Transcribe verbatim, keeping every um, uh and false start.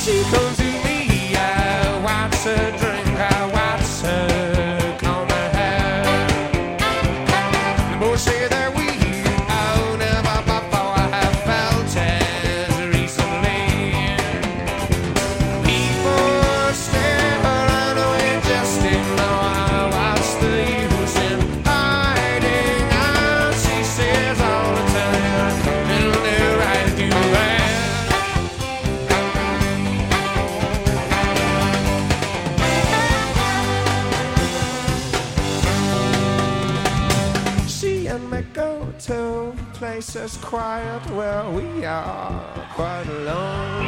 She comes to me, I watch her drink, I watch her comb her hair. The boys say that we, oh, never before I have felt as recently. People stare around away, just ignore. I watch the use in hiding out. She says all the time, it'll never right to do that. She and me go to places quiet where we are quite alone.